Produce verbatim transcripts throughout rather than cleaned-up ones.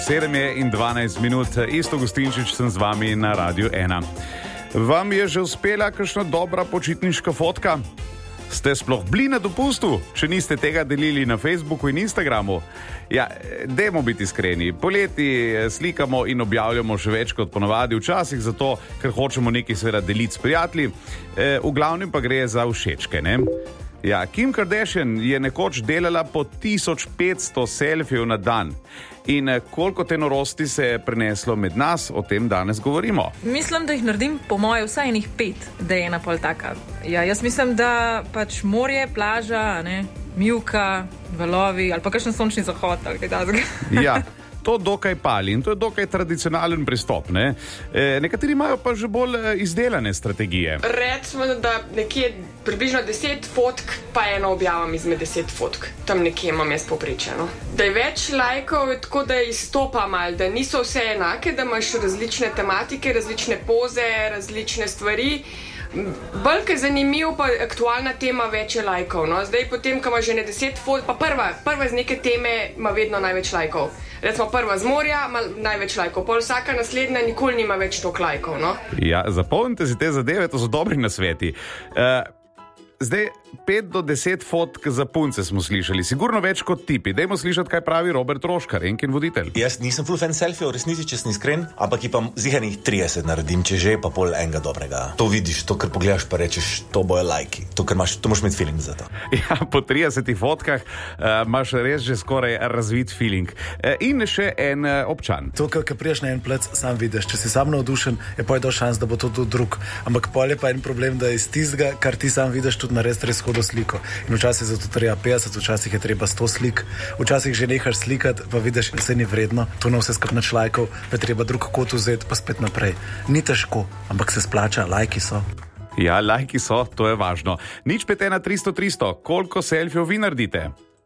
sedem je in dvanajst minut, Isto Gustinčič sem z vami na Radiu ena. Vam je že uspela kakšna dobra počitniška fotka? Ste sploh bili na dopustu, če niste tega delili na Facebooku in Instagramu? Ja, dajmo biti iskreni. Poleti slikamo in objavljamo še več kot ponavadi, včasih zato, ker hočemo nekaj seveda deliti s prijatelji, e, v glavnem pa gre za všečke, ne? Ja, Kim Kardashian je nekoč delala po tisoč petsto selfijev na dan. In koliko te norosti se je preneslo med nas, o tem danes govorimo. Mislim, da jih naredim po moje vsaj enih pet, da je ena pol taka. Ja, jaz mislim, da pač morje, plaža, ne, mivka, valovi ali pa kakšen sončni zahod ali kaj takega. Ja. To dokaj pali in to je dokaj tradicionalen pristop, ne? E, nekateri imajo pa že bolj izdelane strategije. Recimo, da nekje približno deset fotk, pa eno objavam izmed deset fotk. Tam nekje imam jaz povprečeno. Da je več lajkov, tako da izstopa malo, da niso vse enake, da imaš različne tematike, različne poze, različne stvari. Bolj je zanimiv pa aktualna tema več je lajkov. No? Zdaj potem, ko ima že ne deset fotk, pa prva, prva z neke teme ima vedno največ lajkov. Recimo prva z morja ima največ lajkov, pol vsaka naslednja nikoli nima več toliko lajkov. No? Ja, zapomnite si te zadeve, to so dobri nasveti. Uh, zdaj, pet do deset fotk za punce smo slišali, sigurno več kot tipi. Dajmo slišati, kaj pravi Robert Roškar, Enkin voditelj. Jaz nisem full fan selfie, v resnici, če sem iskren, ampak pa zihernih trideset naredim, če že, pa pol enega dobrega. To vidiš, to, kar pogledaš, pa rečeš, to bojo lajki. To, kar imaš, to moraš imeti feeling za to. Ja, po tridesetih fotkah uh, imaš res že skoraj razvit feeling. Uh, in še en uh, občan. To, kar priješ na en plec, sam vidiš. Če si sam navdušen, je pa je do šans, da bo to tudi drug. Ampak pol je pa en problem, da iz tistega, kar ti sam vidiš, tudi narediti res hodo sliko. In včasih je zato treba petdeset, včasih je treba sto slik, včasih že nehaš slikati, pa vidiš, da se ni vredno, to na vse skupaj nač lajkov, pa je treba drug kot vzeti, pa spet naprej. Ni težko, ampak se splača, lajki so. Ja, lajki so, to je važno. Nič pet ena tristo tristo, koliko selfijev vi naredite?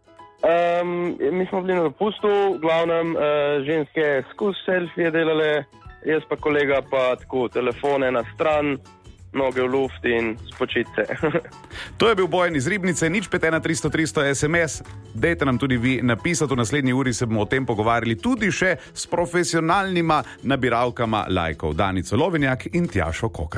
Um, mi smo bili na dopustu, v glavnem uh, ženske skozi selfije delale, jaz pa kolega pa tako telefone na stran, noge v luft in spočitce. To je bil Bojan iz Ribnice, nič pet ena tristo tristo es em es. Dejte nam tudi vi napisati, v naslednji uri se bomo o tem pogovarjali tudi še s profesionalnima nabiralkama lajkov. Danico Lovenjak in Tjašo Kokar.